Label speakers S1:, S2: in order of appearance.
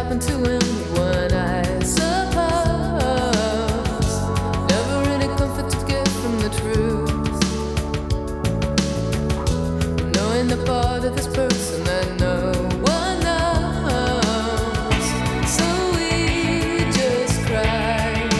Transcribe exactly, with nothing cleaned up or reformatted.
S1: happen to anyone, I suppose. Never any comfort to get from the truth, knowing the part of this person